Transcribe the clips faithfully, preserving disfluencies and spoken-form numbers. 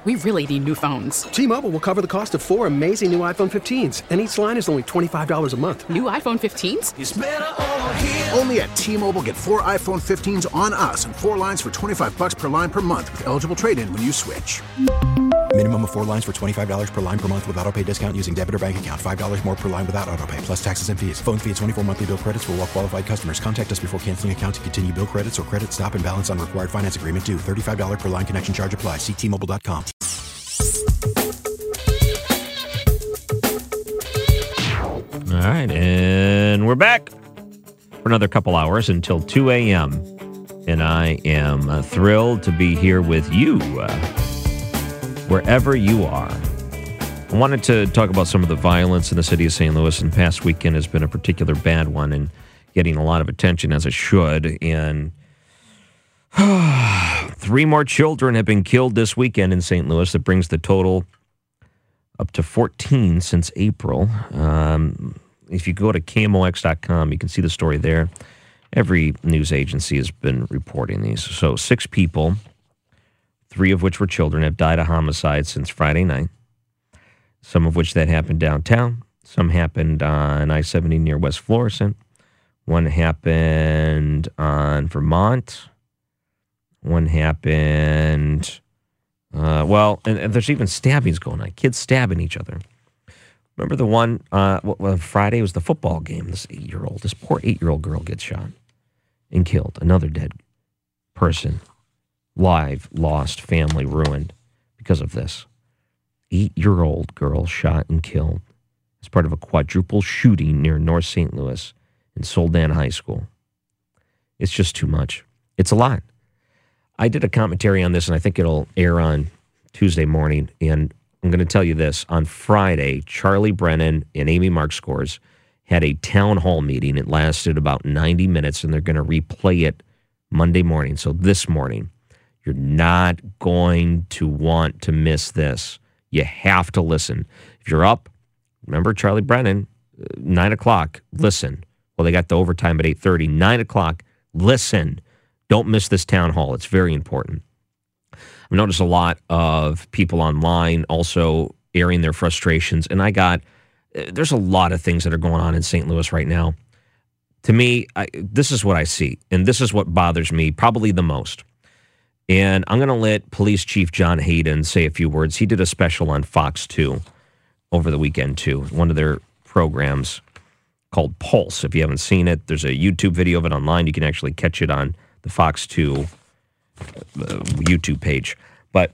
We really need new phones. T-Mobile will cover the cost of four amazing new iPhone fifteens, and each line is only twenty-five dollars a month. New iPhone fifteens? It's better over here. Only at T-Mobile, get four iPhone fifteens on us and four lines for twenty-five dollars per line per month with eligible trade-in when you switch. Minimum of four lines for twenty-five dollars per line per month with autopay discount using debit or bank account. five dollars more per line without autopay, plus taxes and fees. Phone fee at twenty-four monthly bill credits for well-qualified customers. Contact us before canceling account to continue bill credits or credit stop and balance on required finance agreement due. thirty-five dollars per line connection charge applies. See T Mobile dot com. All right, and we're back for another couple hours until two a.m. And I am uh, thrilled to be here with you, uh, wherever you are. I wanted to talk about some of the violence in the city of Saint Louis, and past weekend has been a particular bad one and getting a lot of attention, as it should. And three more children have been killed this weekend in Saint Louis. That brings the total up to fourteen since April. Um, if you go to K M O X dot com, you can see the story there. Every news agency has been reporting these. So six people, three of which were children, have died of homicide since Friday night. Some of which that happened downtown. Some happened on I seventy near West Florissant. One happened on Vermont. One happened, uh, well, and, and there's even stabbings going on. Kids stabbing each other. Remember the one, uh, well, Friday was the football game. This eight-year-old, this poor eight-year-old girl gets shot and killed. Another dead person. Live, lost, family ruined because of this. Eight-year-old girl shot and killed as part of a quadruple shooting near North Saint Louis in Soldan High School. It's just too much. It's a lot. I did a commentary on this, and I think it'll air on Tuesday morning. And I'm going to tell you this. On Friday, Charlie Brennan and Amy Markscores had a town hall meeting. It lasted about ninety minutes, and they're going to replay it Monday morning. So this morning, you're not going to want to miss this. You have to listen. If you're up, remember Charlie Brennan, nine o'clock, listen. Well, they got the overtime at eight thirty. nine o'clock, listen. Don't miss this town hall. It's very important. I've noticed a lot of people online also airing their frustrations, and I got, there's a lot of things that are going on in Saint Louis right now. To me, I, this is what I see, and this is what bothers me probably the most. And I'm going to let Police Chief John Hayden say a few words. He did a special on Fox two over the weekend, too, one of their programs called Pulse. If you haven't seen it, there's a YouTube video of it online. You can actually catch it on the Fox two uh, YouTube page. But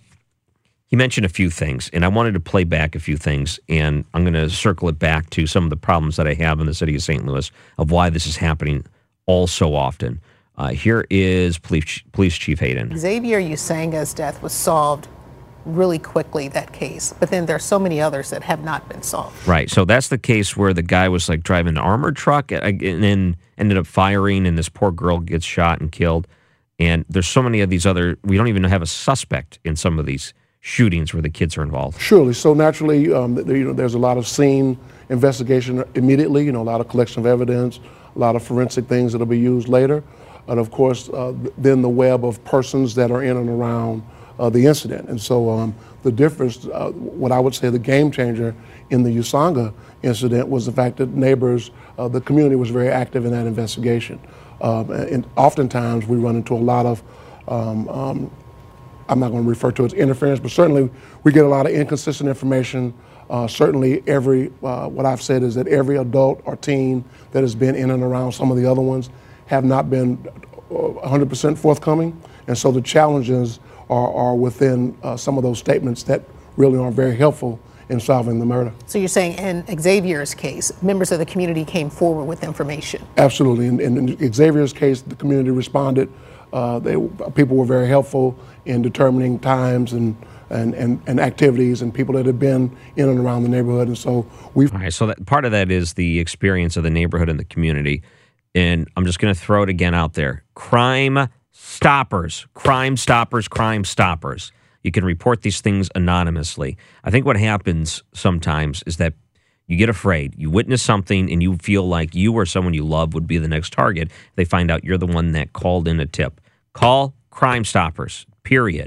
he mentioned a few things, and I wanted to play back a few things, and I'm going to circle it back to some of the problems that I have in the city of Saint Louis of why this is happening all so often. Uh, here is Police, Police Chief Hayden. Xavier Usanga's death was solved really quickly, that case, but then there are so many others that have not been solved. Right, so that's the case where the guy was like driving an armored truck and then ended up firing, and this poor girl gets shot and killed. And there's so many of these other, we don't even have a suspect in some of these shootings where the kids are involved. Surely, so naturally, um, you know, there's a lot of scene investigation immediately, you know, a lot of collection of evidence, a lot of forensic things that'll be used later. And of course, uh, then the web of persons that are in and around uh, the incident. And so um, the difference, uh, what I would say the game changer in the Usanga incident was the fact that neighbors, uh, the community was very active in that investigation. Um, and oftentimes we run into a lot of, um, um, I'm not going to refer to it as interference, but certainly we get a lot of inconsistent information. Uh, certainly every, uh, what I've said is that every adult or teen that has been in and around some of the other ones have not been one hundred percent forthcoming. And so the challenges are, are within uh, some of those statements that really aren't very helpful in solving the murder. So you're saying in Xavier's case, members of the community came forward with information? Absolutely. In, in Xavier's case, the community responded. Uh, they, people were very helpful in determining times and, and, and, and activities and people that had been in and around the neighborhood. And so we've... All right, so that, part of that is the experience of the neighborhood and the community. And I'm just going to throw it again out there. Crime Stoppers. Crime Stoppers. Crime Stoppers. You can report these things anonymously. I think what happens sometimes is that you get afraid. You witness something and you feel like you or someone you love would be the next target. They find out you're the one that called in a tip. Call Crime Stoppers, period.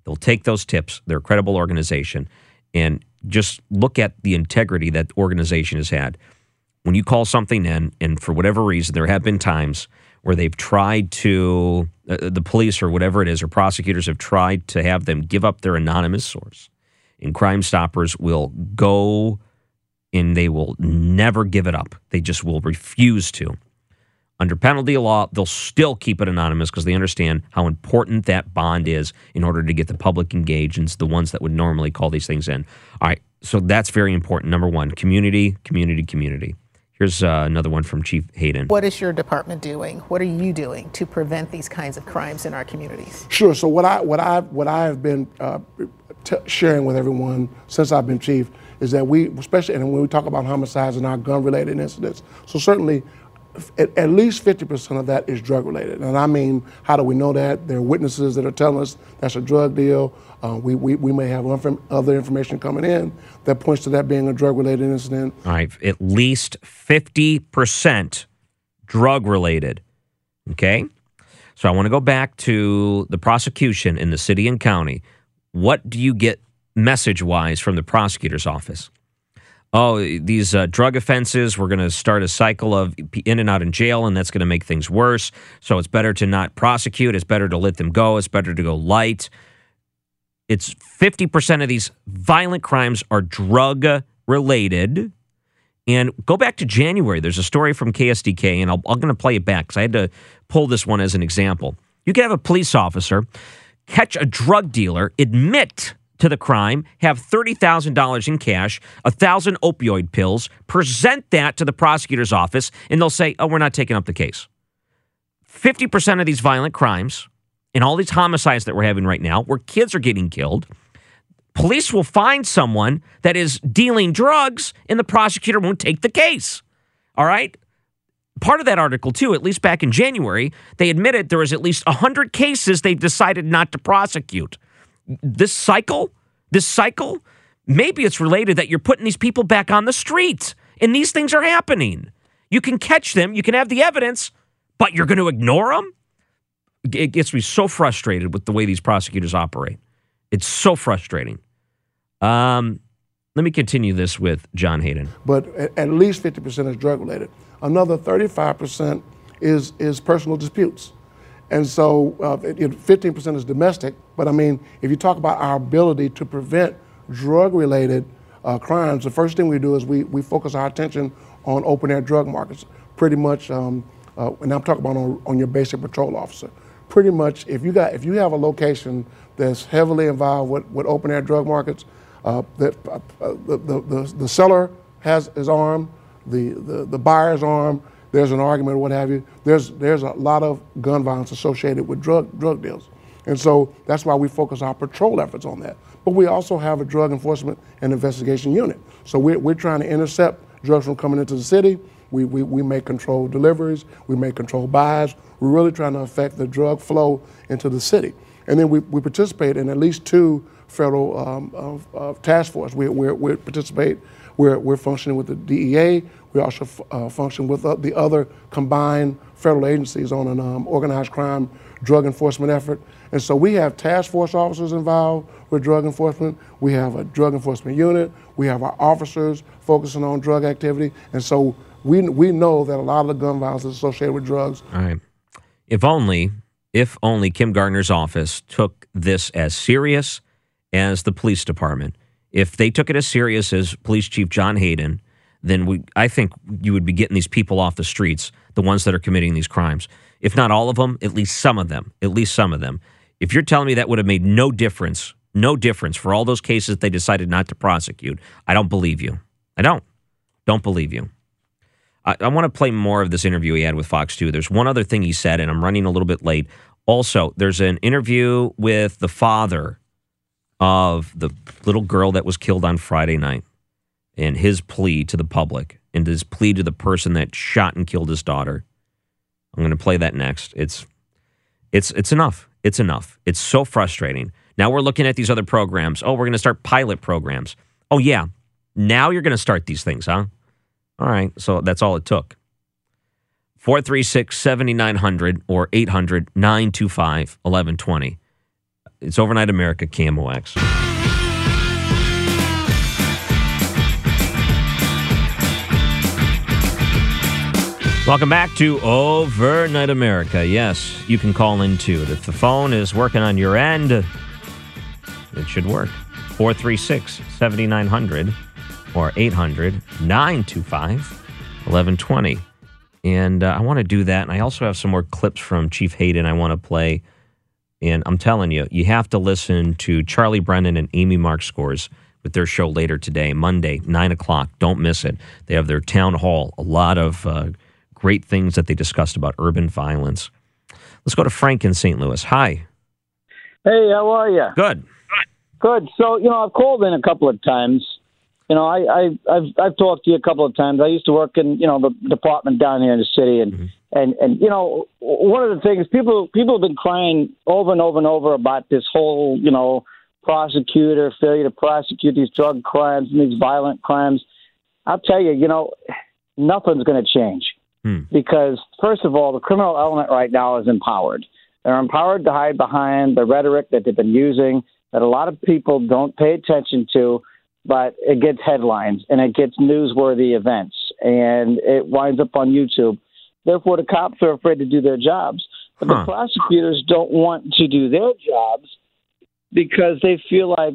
They'll take those tips. They're a credible organization. And just look at the integrity that organization has had. When you call something in, and for whatever reason, there have been times where they've tried to, uh, the police or whatever it is, or prosecutors have tried to have them give up their anonymous source. And Crime Stoppers will go and they will never give it up. They just will refuse to. Under penalty of law, they'll still keep it anonymous because they understand how important that bond is in order to get the public engaged, and it's the ones that would normally call these things in. All right, so that's very important. Number one, community, community, community. Here's uh, another one from Chief Hayden. What is your department doing? What are you doing to prevent these kinds of crimes in our communities? Sure. So what I what I what I have been uh, t- sharing with everyone since I've been chief is that we, especially and when we talk about homicides and our gun-related incidents, so certainly at, at least fifty percent of that is drug-related. And I mean, how do we know that? There are witnesses that are telling us that's a drug deal. Uh, we, we we may have other information coming in that points to that being a drug-related incident. All right, at least fifty percent drug-related, okay? So I want to go back to the prosecution in the city and county. What do you get message-wise from the prosecutor's office? Oh, these uh, drug offenses, we're going to start a cycle of in and out in jail, and that's going to make things worse. So it's better to not prosecute. It's better to let them go. It's better to go light. It's fifty percent of these violent crimes are drug-related. And go back to January. There's a story from K S D K, and I'll, I'm going to play it back because I had to pull this one as an example. You can have a police officer catch a drug dealer, admit to the crime, have thirty thousand dollars in cash, one thousand opioid pills, present that to the prosecutor's office, and they'll say, oh, we're not taking up the case. fifty percent of these violent crimes and all these homicides that we're having right now, where kids are getting killed, police will find someone that is dealing drugs, and the prosecutor won't take the case. All right? Part of that article, too, at least back in January, they admitted there was at least one hundred cases they've decided not to prosecute. This cycle, this cycle, maybe it's related that you're putting these people back on the street, and these things are happening. You can catch them, you can have the evidence, but you're going to ignore them? It gets me so frustrated with the way these prosecutors operate. It's so frustrating. Um, let me continue this with John Hayden. But at, at least fifty percent is drug-related. Another thirty-five percent is is personal disputes. And so uh, fifteen percent is domestic. But I mean, if you talk about our ability to prevent drug-related uh, crimes, the first thing we do is we, we focus our attention on open-air drug markets. Pretty much, um, uh, and I'm talking about on, on your basic patrol officer. Pretty much, if you got if you have a location that's heavily involved with, with open-air drug markets, uh, that uh, the, the, the the seller has is armed, the, the, the buyer's armed, there's an argument or what have you, there's there's a lot of gun violence associated with drug drug deals. And so that's why we focus our patrol efforts on that. But we also have a drug enforcement and investigation unit. So we're, we're trying to intercept drugs from coming into the city. We, we, we make controlled deliveries, we make controlled buys. We're really trying to affect the drug flow into the city. And then we, we participate in at least two federal um, of, of task force. We, we, we participate, we're, we're functioning with the D E A. We also f- uh, function with uh, the other combined federal agencies on an um, organized crime drug enforcement effort. And so we have task force officers involved with drug enforcement. We have a drug enforcement unit. We have our officers focusing on drug activity. And so we we know that a lot of the gun violence is associated with drugs. All right. If only, if only Kim Gardner's office took this as serious as the police department. If they took it as serious as Police Chief John Hayden, then we, I think you would be getting these people off the streets, the ones that are committing these crimes. If not all of them, at least some of them, at least some of them. If you're telling me that would have made no difference, no difference for all those cases they decided not to prosecute, I don't believe you. I don't. Don't believe you. I, I want to play more of this interview he had with Fox two. There's one other thing he said, and I'm running a little bit late. Also, there's an interview with the father of the little girl that was killed on Friday night and his plea to the public and his plea to the person that shot and killed his daughter. I'm going to play that next. It's it's it's enough. It's enough. It's so frustrating. Now we're looking at these other programs. Oh, we're going to start pilot programs. Oh, yeah. Now you're going to start these things, huh? All right. So that's all it took. four three six, seven nine zero zero or eight hundred, nine two five, eleven twenty. It's Overnight America, K M O X. Welcome back to Overnight America. Yes, you can call in too. If the phone is working on your end, it should work. four three six, seven nine zero zero or eight hundred, nine two five, one one two zero. And uh, I want to do that. And I also have some more clips from Chief Hayden I want to play. And I'm telling you, you have to listen to Charlie Brennan and Amy Markscores with their show later today, Monday, nine o'clock. Don't miss it. They have their town hall, a lot of uh, great things that they discussed about urban violence. Let's go to Frank in Saint Louis. Hi. Hey, how are you? Good. Good. So, you know, I've called in a couple of times. You know, I, I, I've I've talked to you a couple of times. I used to work in, you know, the department down here in the city, and mm-hmm. and, and you know, one of the things people people have been crying over and over and over about this whole, you know, prosecutor failure to prosecute these drug crimes and these violent crimes. I'll tell you, you know, nothing's going to change hmm. because, first of all, the criminal element right now is empowered. They're empowered to hide behind the rhetoric that they've been using that a lot of people don't pay attention to, but it gets headlines and it gets newsworthy events and it winds up on YouTube. Therefore, the cops are afraid to do their jobs. But huh. the prosecutors don't want to do their jobs because they feel like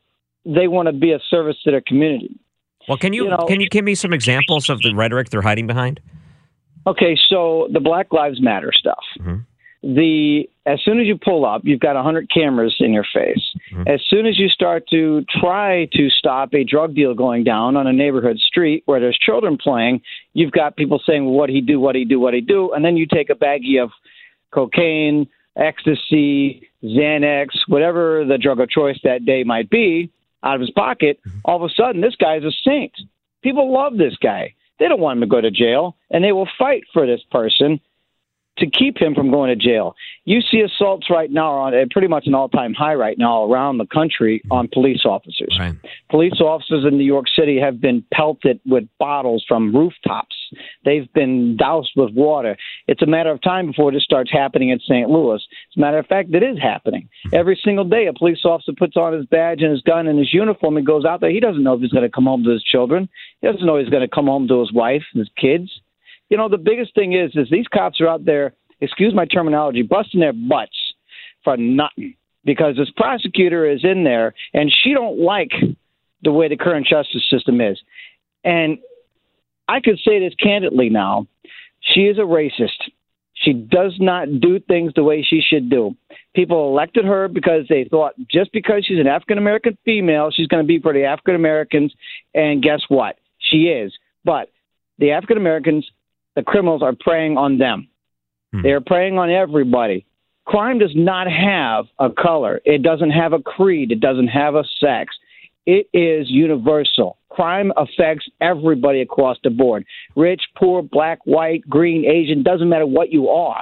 they want to be a service to their community. Well, can you, you know, can you give me some examples of the rhetoric they're hiding behind? Okay, so the Black Lives Matter stuff. Mm-hmm. The as soon as you pull up, you've got one hundred cameras in your face. Mm-hmm. As soon as you start to try to stop a drug deal going down on a neighborhood street where there's children playing, you've got people saying, well, what'd he do, what'd he do, what'd he do? And then you take a baggie of cocaine, ecstasy, Xanax, whatever the drug of choice that day might be, out of his pocket. Mm-hmm. All of a sudden, this guy's a saint. People love this guy. They don't want him to go to jail, and they will fight for this person to keep him from going to jail. You see assaults right now are on uh, pretty much an all-time high right now around the country on police officers. Right. Police officers in New York City have been pelted with bottles from rooftops. They've been doused with water. It's a matter of time before this starts happening in Saint Louis. As a matter of fact, it is happening. Every single day, a police officer puts on his badge and his gun and his uniform and goes out there. He doesn't know if he's going to come home to his children. He doesn't know he's going to come home to his wife and his kids. You know, the biggest thing is, is these cops are out there, excuse my terminology, busting their butts for nothing because this prosecutor is in there and she don't like the way the current justice system is. And I could say this candidly now. She is a racist. She does not do things the way she should do. People elected her because they thought just because she's an African-American female, she's going to be for the African-Americans. And guess what? She is. But the African-Americans, the criminals are preying on them. Hmm. They're preying on everybody. Crime does not have a color. It doesn't have a creed. It doesn't have a sex. It is universal. Crime affects everybody across the board. Rich, poor, black, white, green, Asian, doesn't matter what you are.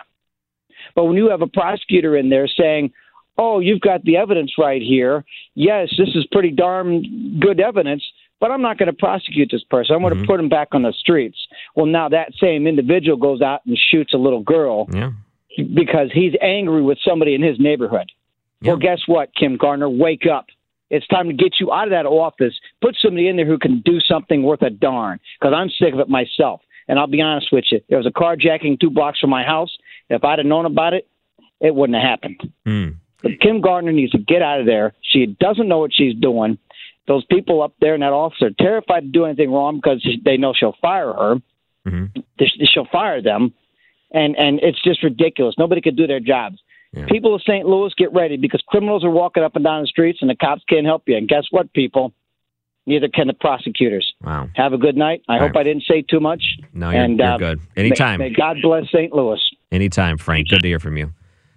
But when you have a prosecutor in there saying, oh, you've got the evidence right here. Yes, this is pretty darn good evidence, but I'm not going to prosecute this person. I'm going mm-hmm. to put him back on the streets. Well, now that same individual goes out and shoots a little girl yeah. because he's angry with somebody in his neighborhood. Yeah. Well, guess what, Kim Gardner? Wake up. It's time to get you out of that office. Put somebody in there who can do something worth a darn, because I'm sick of it myself. And I'll be honest with you. There was a carjacking two blocks from my house. If I'd have known about it, it wouldn't have happened. Mm. But Kim Gardner needs to get out of there. She doesn't know what she's doing. Those people up there in that office are terrified to do anything wrong because they know she'll fire her. Mm-hmm. She'll fire them. And, and it's just ridiculous. Nobody could do their jobs. Yeah. People of Saint Louis, get ready, because criminals are walking up and down the streets and the cops can't help you. And guess what, people? Neither can the prosecutors. Wow. Have a good night. I All hope right. I didn't say too much. No, you're, and, you're uh, good. Anytime. May, may God bless Saint Louis. Anytime, Frank. Good to hear from you.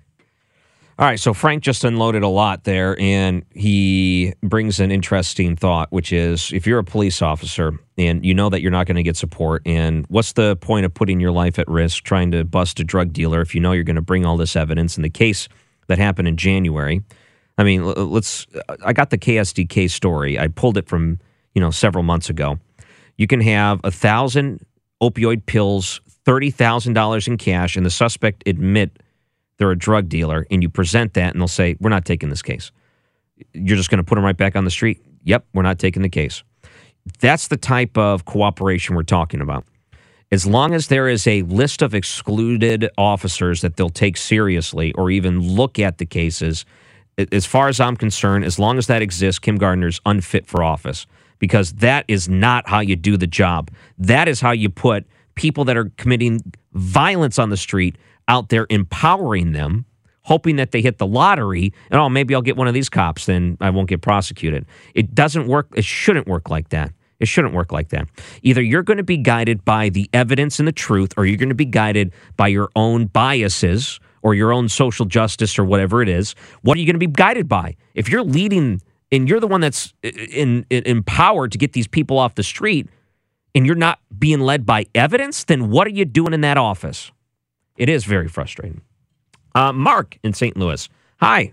All right, so Frank just unloaded a lot there, and he brings an interesting thought, which is if you're a police officer and you know that you're not going to get support, and what's the point of putting your life at risk trying to bust a drug dealer if you know you're going to bring all this evidence? In the case that happened in January, I mean, let's. I got the K S D K story. I pulled it from, you know, several months ago. You can have a thousand opioid pills, thirty thousand dollars in cash, and the suspect admit they're a drug dealer, and you present that, and they'll say, we're not taking this case. You're just going to put them right back on the street? Yep, we're not taking the case. That's the type of cooperation we're talking about. As long as there is a list of excluded officers that they'll take seriously or even look at the cases, as far as I'm concerned, as long as that exists, Kim Gardner's unfit for office, because that is not how you do the job. That is how you put people that are committing violence on the street out there, empowering them, hoping that they hit the lottery, and, oh, maybe I'll get one of these cops, then I won't get prosecuted. It doesn't work. It shouldn't work like that. It shouldn't work like that. Either you're going to be guided by the evidence and the truth, or you're going to be guided by your own biases or your own social justice or whatever it is. What are you going to be guided by? If you're leading and you're the one that's in, in, empowered to get these people off the street and you're not being led by evidence, then what are you doing in that office? It is very frustrating. Uh, Mark in Saint Louis. Hi.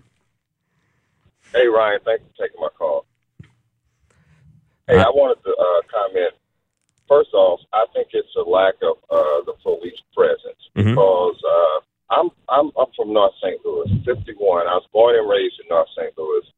Hey, Ryan. Thanks for taking my call. Hey, I wanted to uh, comment. First off, I think it's a lack of uh, the police presence Mhm. because uh, I'm I'm I'm from North Saint Louis, fifty-one. I was born and raised in North Saint Louis,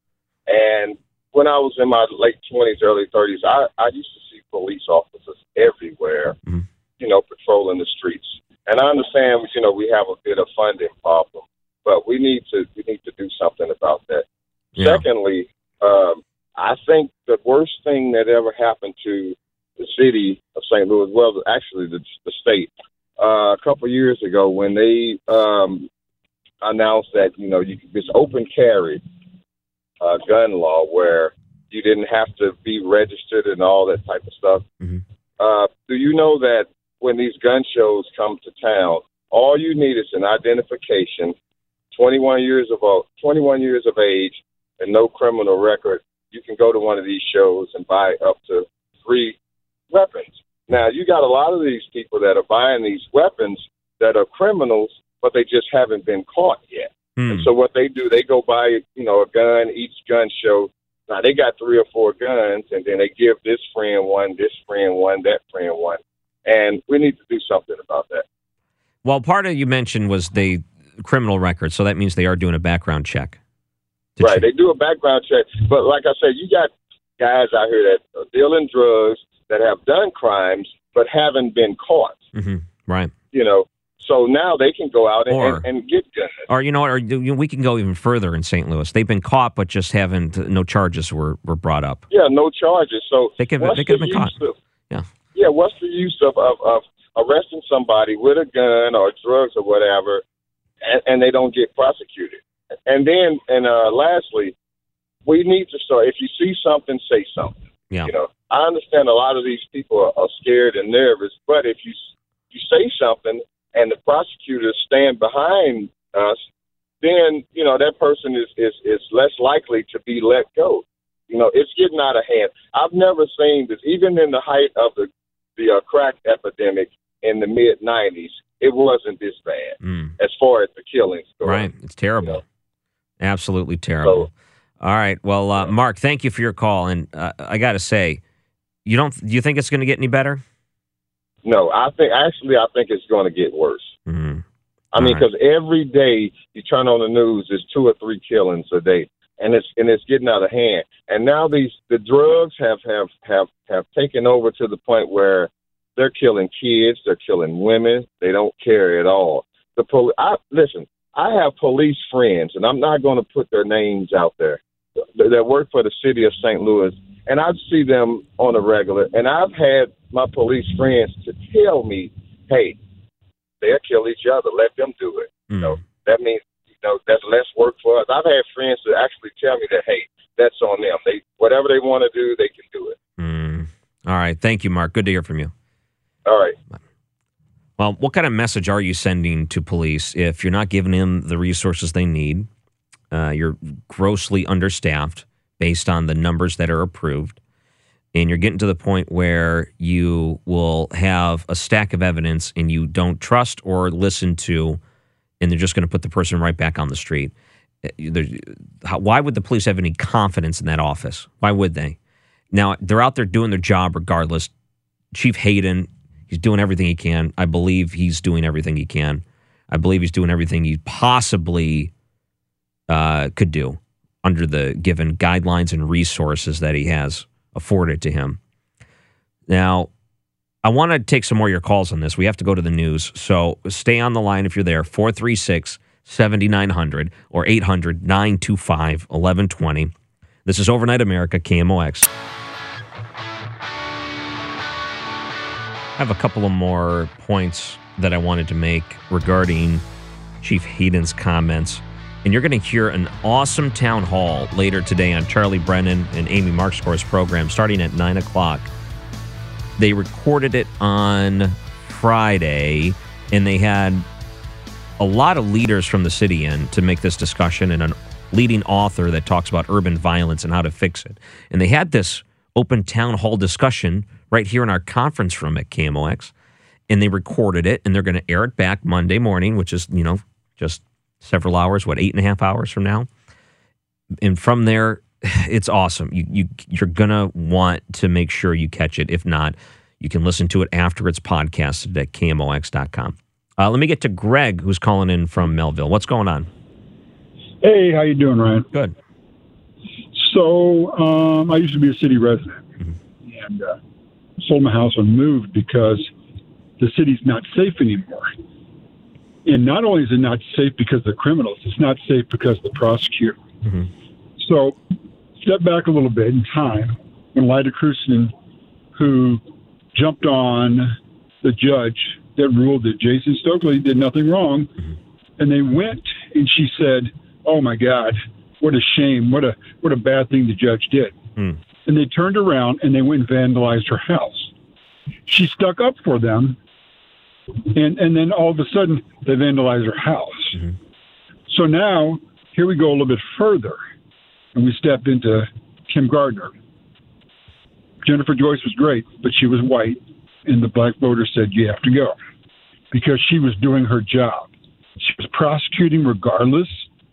and when I was in my late twenties, early thirties, I, I used to see police officers everywhere, Mhm. you know, patrolling the streets. And I understand, you know, we have a bit of funding problem, but we need to we need to do something about that. Yeah. Secondly, um, I think the worst thing that ever happened to the city of Saint Louis, well, actually the, the state, uh, a couple of years ago when they um, announced that, you know, you could, this open carry uh, gun law where you didn't have to be registered and all that type of stuff. Mhm. Uh, do you know that when these gun shows come to town, all you need is an identification, twenty-one years of twenty-one years of age, and no criminal record. You can go to one of these shows and buy up to three weapons. Now, you got a lot of these people that are buying these weapons that are criminals, but they just haven't been caught yet. Hmm. And so what they do, they go buy, you know, a gun, each gun show. Now, they got three or four guns, and then they give this friend one, this friend one, that friend one. And we need to do something about that. Well, part of you mentioned was the criminal record, so that means they are doing a background check. Did Right. you- They do a background check. But like I said, you got guys out here that are dealing drugs, that have done crimes, but haven't been caught, Mhm. Right. you know. So now they can go out and, Or- and, and get guns. Or, you know what, or you know, we can go even further in Saint Louis. They've been caught, but just haven't, no charges were, were brought up. Yeah, no charges. So They could, what's they could have the been caught. use of- Yeah. Yeah, what's the use of, of, of arresting somebody with a gun or drugs or whatever, and, and they don't get prosecuted? And then, and uh, lastly, we need to start, if you see something, say something. Yeah. You know, I understand a lot of these people are, are scared and nervous, but if you you say something and the prosecutors stand behind us, then, you know, that person is, is, is less likely to be let go. You know, it's getting out of hand. I've never seen this, even in the height of the, the uh, crack epidemic in the mid nineties, it wasn't this bad Mm. as far as the killings go. Right. It's terrible. You know. Absolutely terrible. So- All right. Well, uh, Mark, thank you for your call. And uh, I got to say, you don't, do you think it's going to get any better? No, I think, actually, I think it's going to get worse. Mm. I mean, All right. because every day you turn on the news, there's two or three killings a day, and it's and it's getting out of hand. And now these the drugs have have have have taken over to the point where they're killing kids, they're killing women. They don't care at all. The poli- I listen. I have police friends, and I'm not going to put their names out there, that, that work for the city of Saint Louis, and I see them on a regular. And I've had my police friends to tell me, "Hey, they'll kill each other. Let them do it." Mm. You know, that means, you know, that's less work for us. I've had friends that actually tell me that, hey, that's on them. They whatever they want to do, they can do it. Mm. All right. Thank you, Mark. Good to hear from you. All right. Well, what kind of message are you sending to police if you're not giving them the resources they need? Uh, you're grossly understaffed based on the numbers that are approved, and you're getting to the point where you will have a stack of evidence and you don't trust or listen to, and they're just going to put the person right back on the street. There- how- Why would the police have any confidence in that office? Why would they? Now, they're out there doing their job regardless. Chief Hayden, he's doing everything he can. I believe he's doing everything he can. I believe he's doing everything he possibly uh, could do under the given guidelines and resources that he has afforded to him. Now, I want to take some more of your calls on this. We have to go to the news, so stay on the line if you're there. four three six, seven nine zero zero or eight hundred, nine two five, eleven twenty. This is Overnight America, K M O X. I have a couple of more points that I wanted to make regarding Chief Hayden's comments. And you're going to hear an awesome town hall later today on Charlie Brennan and Amy Markscore's program starting at nine o'clock. They recorded it on Friday, and they had a lot of leaders from the city in to make this discussion, and a leading author that talks about urban violence and how to fix it. And they had this open town hall discussion right here in our conference room at K M O X, and they recorded it, and they're going to air it back Monday morning, which is, you know, just several hours, what, eight and a half hours from now? And from there, it's awesome. You, you, you're going to want to make sure you catch it. If not, you can listen to it after it's podcasted at K M O X dot com. Uh, let me get to Greg, who's calling in from Melville. What's going on? Hey, how you doing, Ryan? Good. So um, I used to be a city resident, mm-hmm. and uh, sold my house and moved because the city's not safe anymore. And not only is it not safe because of the criminals, it's not safe because of the prosecutor. Mm-hmm. So step back a little bit in time when Lyda Krusman, who jumped on the judge that ruled that Jason Stokely did nothing wrong, mm-hmm. and they went and she said, "Oh my God, what a shame! What a what a bad thing the judge did." Mm. And they turned around and they went and vandalized her house. She stuck up for them, and and then all of a sudden they vandalized her house. Mm-hmm. So now here we go a little bit further, and we step into Kim Gardner. Jennifer Joyce was great, but she was white, and the black voters said, "You have to go," because she was doing her job. She was prosecuting regardless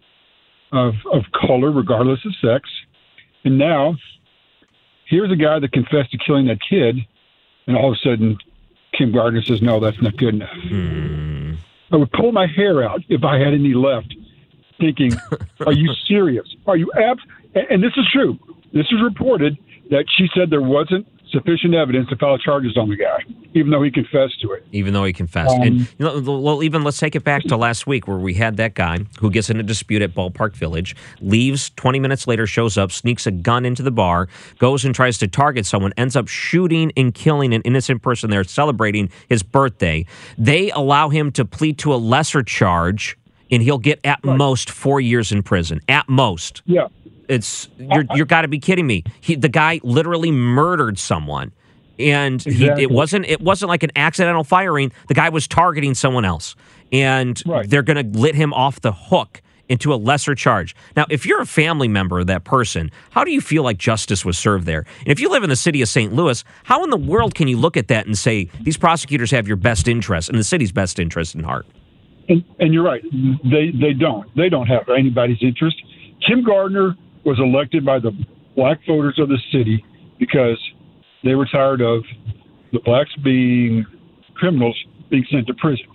of of color, regardless of sex. And now, here's a guy that confessed to killing that kid, and all of a sudden, Kim Gardner says, "No, that's not good enough." Hmm. I would pull my hair out if I had any left, thinking, "Are you serious? Are you abs?" And this is true. This is reported that she said there wasn't sufficient evidence to file charges on the guy, even though he confessed to it. Even though he confessed. Um, and you know, well, even let's take it back to last week where we had that guy who gets in a dispute at Ballpark Village, leaves twenty minutes later, shows up, sneaks a gun into the bar, goes and tries to target someone, ends up shooting and killing an innocent person there celebrating his birthday. They allow him to plead to a lesser charge, and he'll get at right. most four years in prison. At most. Yeah. It's you're you're got to be kidding me. He, the guy literally murdered someone, and exactly. he, it wasn't it wasn't like an accidental firing. The guy was targeting someone else, and right. they're going to let him off the hook into a lesser charge. Now, if you're a family member of that person, how do you feel like justice was served there? And if you live in the city of Saint Louis, how in the world can you look at that and say these prosecutors have your best interest and the city's best interest in heart? And, and you're right. They they don't. They don't have anybody's interest. Kim Gardner was elected by the black voters of the city because they were tired of the blacks being criminals being sent to prison.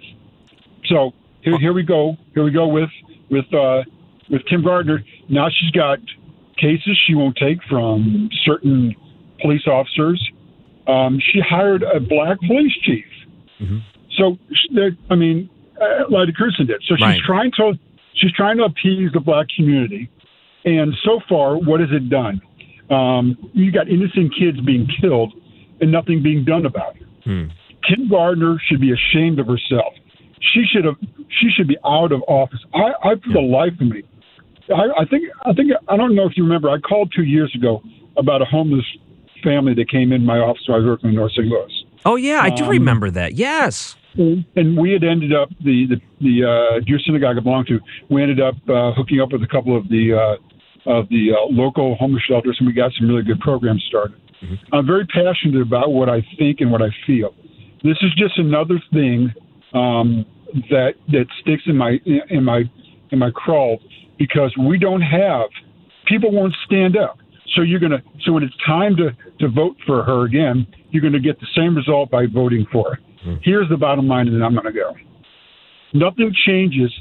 So here, here we go. Here we go with with uh, with Kim Gardner. Now she's got cases she won't take from certain police officers. Um, she hired a black police chief. Mm-hmm. So I mean, uh, Lyda Krusman did. So she's right. trying to she's trying to appease the black community. And so far, what has it done? Um, you got innocent kids being killed and nothing being done about it. Hmm. Kim Gardner should be ashamed of herself. She should have. She should be out of office. I, I for the life of me, I, I think. I think. I don't know if you remember. I called two years ago about a homeless family that came in my office when I was working in North Saint Louis. Oh yeah, I do um, remember that. Yes. And we had ended up the the, the uh, Jewish synagogue I belonged to. We ended up uh, hooking up with a couple of the. Uh, of the uh, local homeless shelters, and we got some really good programs started. Mm-hmm. I'm very passionate about what I think and what I feel. This is just another thing um, that that sticks in my in my in my crawl because we don't have people won't stand up. So you're gonna so when it's time to, to vote for her again, you're gonna get the same result by voting for her. Mm-hmm. Here's the bottom line, and then I'm gonna go. Nothing changes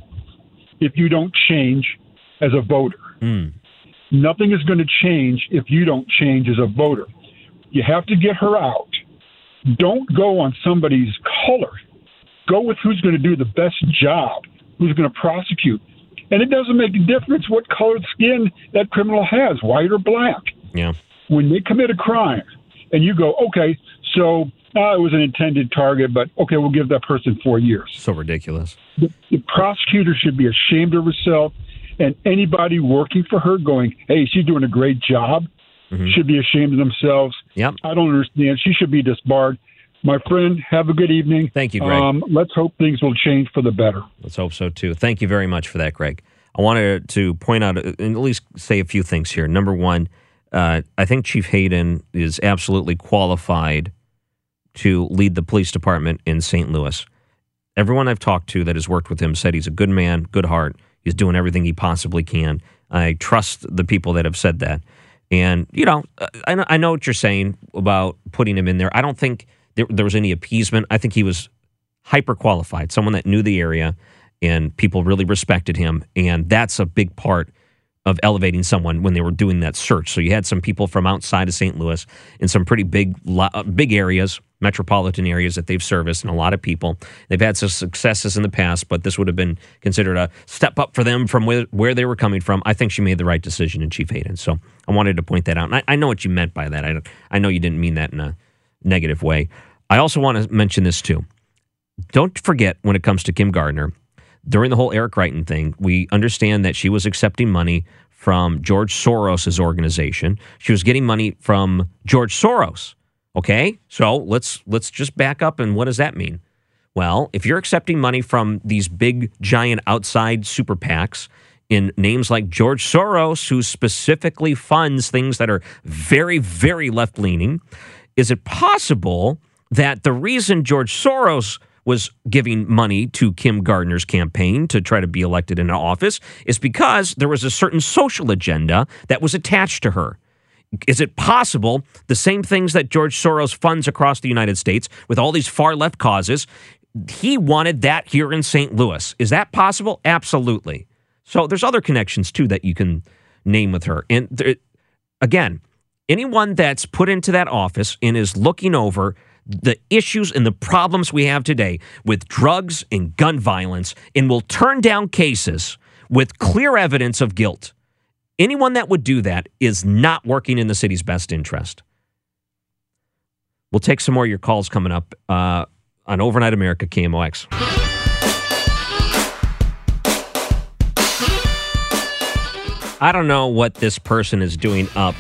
if you don't change as a voter. Mm. Nothing is going to change if you don't change as a voter. You have to get her out. Don't go on somebody's color. Go with who's going to do the best job, who's going to prosecute. And it doesn't make a difference what colored skin that criminal has, white or black. Yeah. When they commit a crime and you go, okay, so uh, it was an intended target, but okay, we'll give that person four years. So ridiculous. The, the prosecutor should be ashamed of herself, and anybody working for her going, hey, she's doing a great job, mm-hmm. should be ashamed of themselves. Yep. I don't understand. She should be disbarred. My friend, have a good evening. Thank you, Greg. Um, let's hope things will change for the better. Let's hope so, too. Thank you very much for that, Greg. I wanted to point out and at least say a few things here. Number one, uh, I think Chief Hayden is absolutely qualified to lead the police department in Saint Louis. Everyone I've talked to that has worked with him said he's a good man, good heart. He's doing everything he possibly can. I trust the people that have said that. And, you know, I, I know what you're saying about putting him in there. I don't think there, there was any appeasement. I think he was hyper qualified, someone that knew the area, and people really respected him. And that's a big part of elevating someone when they were doing that search. So you had some people from outside of Saint Louis in some pretty big, big areas, metropolitan areas that they've serviced, and a lot of people. They've had some successes in the past, but this would have been considered a step up for them from where, where they were coming from. I think she made the right decision in Chief Hayden. So I wanted to point that out. And I, I know what you meant by that. I, I know you didn't mean that in a negative way. I also want to mention this too. Don't forget, when it comes to Kim Gardner, during the whole Eric Greitens thing, we understand that she was accepting money from George Soros' organization. She was getting money from George Soros. Okay, so let's let's just back up. And what does that mean? Well, if you're accepting money from these big, giant outside super PACs in names like George Soros, who specifically funds things that are very, very left-leaning, is it possible that the reason George Soros was giving money to Kim Gardner's campaign to try to be elected in office is because there was a certain social agenda that was attached to her? Is it possible the same things that George Soros funds across the United States with all these far-left causes, he wanted that here in Saint Louis? Is that possible? Absolutely. So there's other connections, too, that you can name with her. And there, again, anyone that's put into that office and is looking over the issues and the problems we have today with drugs and gun violence and will turn down cases with clear evidence of guilt, anyone that would do that is not working in the city's best interest. We'll take some more of your calls coming up uh, on Overnight America K M O X. I don't know what this person is doing up.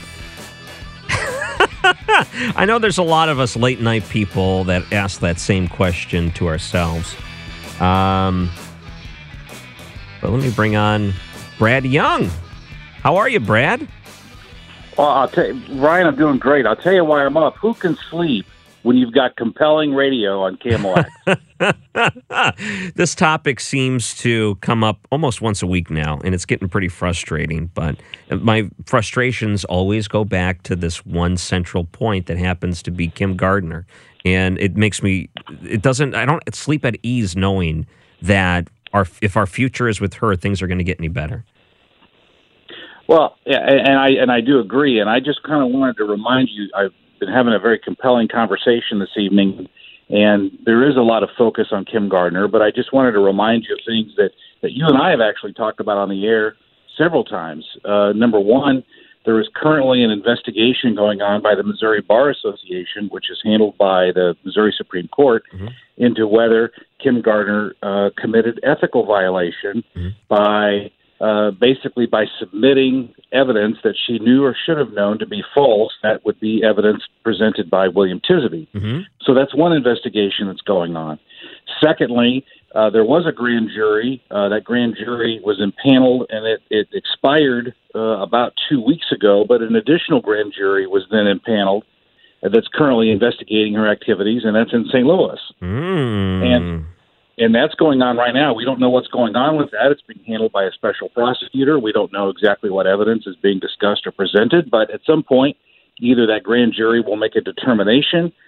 I know there's a lot of us late night people that ask that same question to ourselves. Um, but let me bring on Brad Young. How are you, Brad? Well, I'll tell you, Ryan, I'm doing great. I'll tell you why I'm up. Who can sleep when you've got compelling radio on K M O X? This topic seems to come up almost once a week now, and it's getting pretty frustrating. But my frustrations always go back to this one central point that happens to be Kim Gardner. And it makes me, it doesn't, I don't sleep at ease knowing that our if our future is with her, things are going to get any better. Well, yeah, and I and I do agree. And I just kind of wanted to remind you, I've been having a very compelling conversation this evening, and there is a lot of focus on Kim Gardner, but I just wanted to remind you of things that, that you and I have actually talked about on the air several times. Uh, number one, there is currently an investigation going on by the Missouri Bar Association, which is handled by the Missouri Supreme Court, mm-hmm. into whether Kim Gardner uh, committed ethical violation mm-hmm. by Uh, basically by submitting evidence that she knew or should have known to be false. That would be evidence presented by William Tisby. Mm-hmm. So that's one investigation that's going on. Secondly, uh, there was a grand jury. Uh, that grand jury was impaneled, and it, it expired uh, about two weeks ago, but an additional grand jury was then impaneled uh, that's currently investigating her activities, and that's in Saint Louis. Mm. And And that's going on right now. We don't know what's going on with that. It's being handled by a special prosecutor. We don't know exactly what evidence is being discussed or presented, but at some point, either that grand jury will make a determination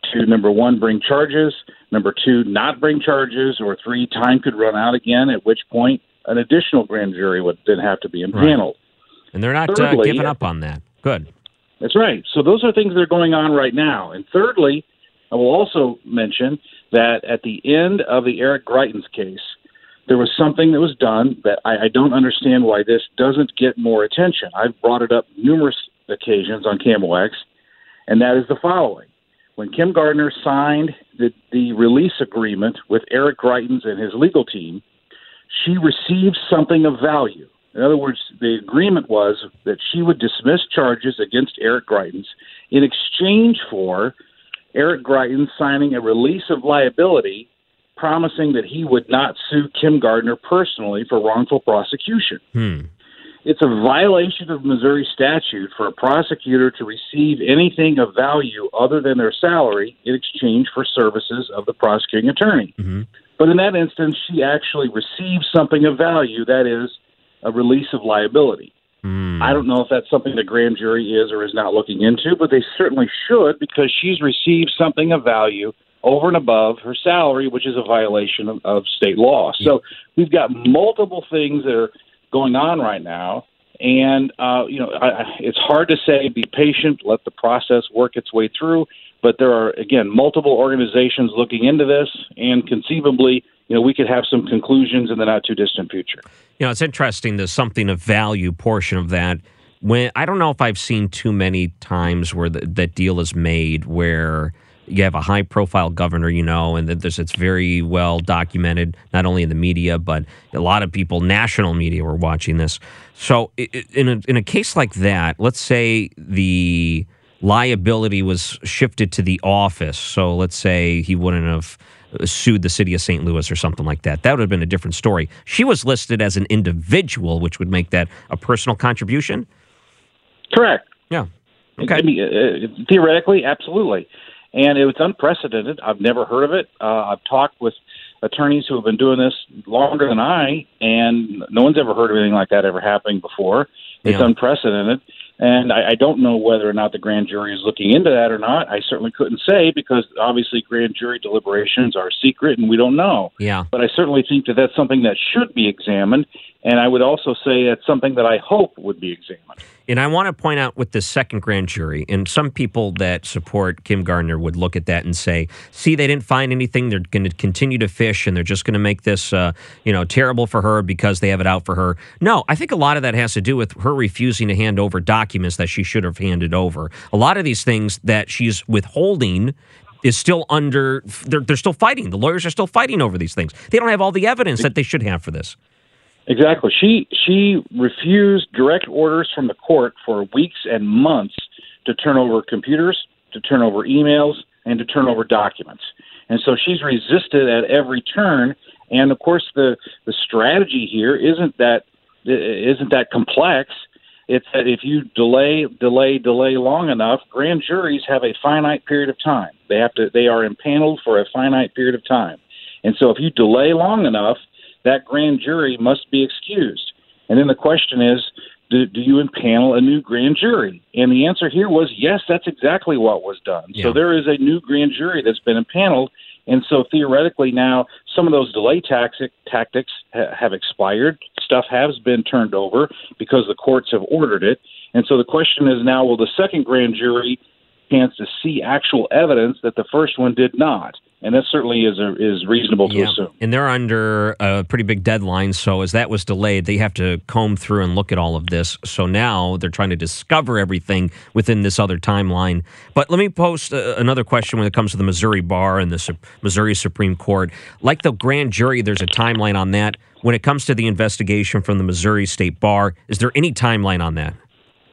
to, number one, bring charges, number two, not bring charges, or three, time could run out again, at which point an additional grand jury would then have to be impaneled. Right. And they're not thirdly, uh, giving up on that. Good. That's right. So those are things that are going on right now. And thirdly, I will also mention that at the end of the Eric Greitens case, there was something that was done that I, I don't understand why this doesn't get more attention. I've brought it up numerous occasions on Camel X, and that is the following. When Kim Gardner signed the, the release agreement with Eric Greitens and his legal team, she received something of value. In other words, the agreement was that she would dismiss charges against Eric Greitens in exchange for Eric Greitens signing a release of liability, promising that he would not sue Kim Gardner personally for wrongful prosecution. Hmm. It's a violation of Missouri statute for a prosecutor to receive anything of value other than their salary in exchange for services of the prosecuting attorney. Mm-hmm. But in that instance, she actually received something of value, that is, a release of liability. Mm. I don't know if that's something the grand jury is or is not looking into, but they certainly should, because she's received something of value over and above her salary, which is a violation of, of state law. So we've got multiple things that are going on right now, and uh, you know, I, it's hard to say be patient, let the process work its way through, but there are, again, multiple organizations looking into this, and conceivably, you know, we could have some conclusions in the not-too-distant future. You know, it's interesting, the something of value portion of that. When I don't know if I've seen too many times where the, that deal is made where you have a high-profile governor, you know, and that this, it's very well documented, not only in the media, but a lot of people, national media, were watching this. So in a, in a case like that, let's say the liability was shifted to the office. So let's say he wouldn't have sued the city of Saint Louis or something like that. That would have been a different story. She was listed as an individual, which would make that a personal contribution? Correct. Yeah. Okay. I mean, uh, theoretically, absolutely. And it was unprecedented. I've never heard of it. Uh, I've talked with attorneys who have been doing this longer than I, and no one's ever heard of anything like that ever happening before. It's Yeah. unprecedented. And I, I don't know whether or not the grand jury is looking into that or not. I certainly couldn't say, because obviously grand jury deliberations are secret and we don't know. Yeah. But I certainly think that that's something that should be examined. And I would also say that's something that I hope would be examined. And I want to point out with the second grand jury, and some people that support Kim Gardner would look at that and say, see, they didn't find anything. They're going to continue to fish, and they're just going to make this uh, you know, terrible for her because they have it out for her. No, I think a lot of that has to do with her refusing to hand over documents that she should have handed over. A lot of these things that she's withholding is still under, they're, they're still fighting. The lawyers are still fighting over these things. They don't have all the evidence that they should have for this. Exactly. She she refused direct orders from the court for weeks and months to turn over computers, to turn over emails, and to turn over documents. And so she's resisted at every turn. And of course, the, the strategy here isn't that isn't that complex. It's that if you delay, delay, delay long enough, grand juries have a finite period of time. They have to they are impaneled for a finite period of time. And so if you delay long enough, that grand jury must be excused. And then the question is, do, do you impanel a new grand jury? And the answer here was yes, that's exactly what was done. Yeah. So there is a new grand jury that's been impaneled. And so theoretically now some of those delay tactic, tactics ha- have expired. Stuff has been turned over because the courts have ordered it. And so the question is now, will the second grand jury chance to see actual evidence that the first one did not? And that certainly is a, is reasonable to Yeah. assume. And they're under a pretty big deadline, so as that was delayed, they have to comb through and look at all of this. So now they're trying to discover everything within this other timeline. But let me post uh, another question when it comes to the Missouri Bar and the Su- Missouri Supreme Court. Like the grand jury, there's a timeline on that. When it comes to the investigation from the Missouri State Bar, is there any timeline on that?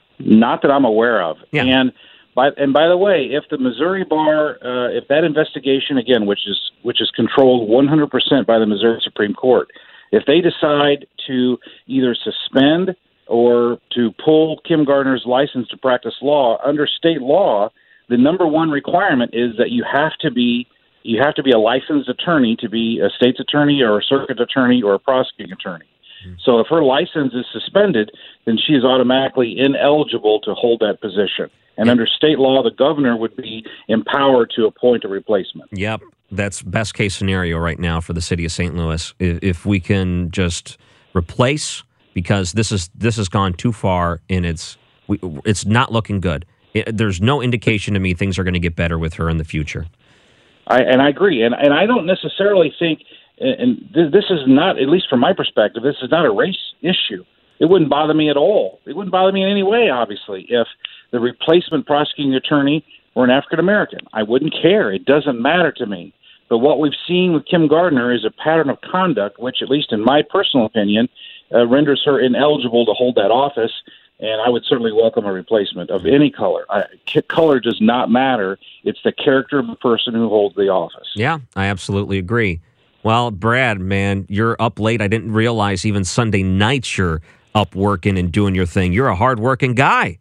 Not that I'm aware of. Yeah. And by and by the way, if the Missouri Bar, uh, if that investigation again, which is which is controlled one hundred percent by the Missouri Supreme Court, if they decide to either suspend or to pull Kim Gardner's license to practice law under state law, the number one requirement is that you have to be you have to be a licensed attorney to be a state's attorney or a circuit attorney or a prosecuting attorney. So if her license is suspended, then she is automatically ineligible to hold that position. And under state law, the governor would be empowered to appoint a replacement. Yep. That's best case scenario right now for the city of Saint Louis. If, if we can just replace, because this is this has gone too far and it's we, it's not looking good. It, there's no indication to me things are going to get better with her in the future. I, and I agree. And, and I don't necessarily think, and th- this is not, at least from my perspective, this is not a race issue. It wouldn't bother me at all. It wouldn't bother me in any way, obviously, if the replacement prosecuting attorney were an African American. I wouldn't care. It doesn't matter to me. But what we've seen with Kim Gardner is a pattern of conduct, which, at least in my personal opinion, uh, renders her ineligible to hold that office. And I would certainly welcome a replacement of any color. I, color does not matter. It's the character of the person who holds the office. Yeah, I absolutely agree. Well, Brad, man, you're up late. I didn't realize even Sunday nights you're up working and doing your thing. You're a hardworking guy.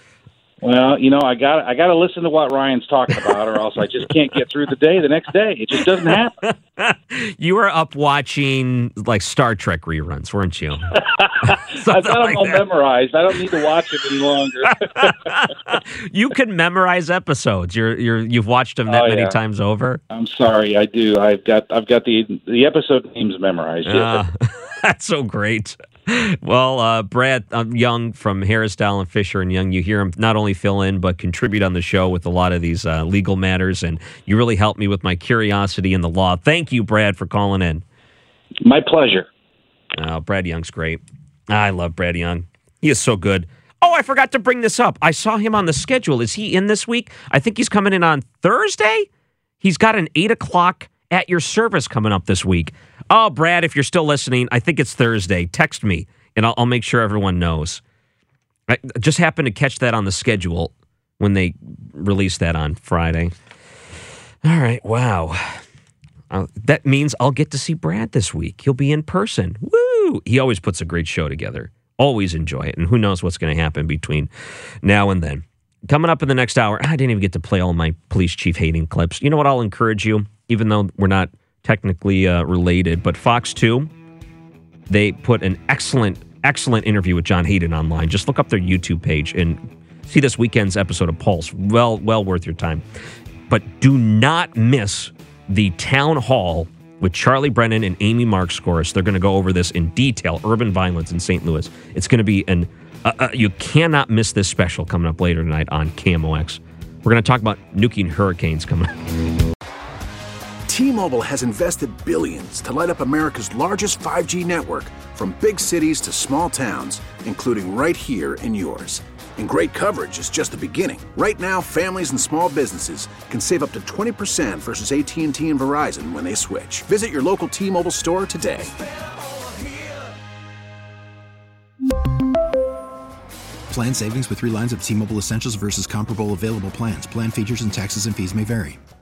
Well, you know, I got I got to listen to what Ryan's talking about, or else I just can't get through the day the next day. It just doesn't happen. You were up watching like Star Trek reruns, weren't you? I've got them like all that. memorized. I don't need to watch it any longer. You can memorize episodes. You're you're you've watched them that oh, many yeah. times over. I'm sorry, I do. I've got I've got the the episode names memorized. Uh, that's so great. Well, uh, Brad um, Young from Harris, Dowell, Fisher and Young, you hear him not only fill in, but contribute on the show with a lot of these uh, legal matters, and you really helped me with my curiosity in the law. Thank you, Brad, for calling in. My pleasure. Oh, Brad Young's great. I love Brad Young. He is so good. Oh, I forgot to bring this up. I saw him on the schedule. Is he in this week? I think he's coming in on Thursday. He's got an eight o'clock at your service coming up this week. Oh, Brad, if you're still listening, I think it's Thursday. Text me, and I'll, I'll make sure everyone knows. I just happened to catch that on the schedule when they released that on Friday. All right, wow. Uh, that means I'll get to see Brad this week. He'll be in person. Woo! He always puts a great show together. Always enjoy it, and who knows what's going to happen between now and then. Coming up in the next hour, I didn't even get to play all my police chief hating clips. You know what? I'll encourage you, even though we're not technically uh, related, but Fox two, they put an excellent, excellent interview with John Hayden online. Just look up their YouTube page and see this weekend's episode of Pulse. Well, well worth your time. But do not miss the town hall with Charlie Brennan and Amy Markskoris. They're going to go over this in detail, urban violence in Saint Louis. It's going to be an, uh, uh, you cannot miss this special coming up later tonight on K M O X. We're going to talk about nuking hurricanes coming up. T-Mobile has invested billions to light up America's largest five G network, from big cities to small towns, including right here in yours. And great coverage is just the beginning. Right now, families and small businesses can save up to twenty percent versus A T and T and Verizon when they switch. Visit your local T-Mobile store today. Plan savings with three lines of T-Mobile Essentials versus comparable available plans. Plan features and taxes and fees may vary.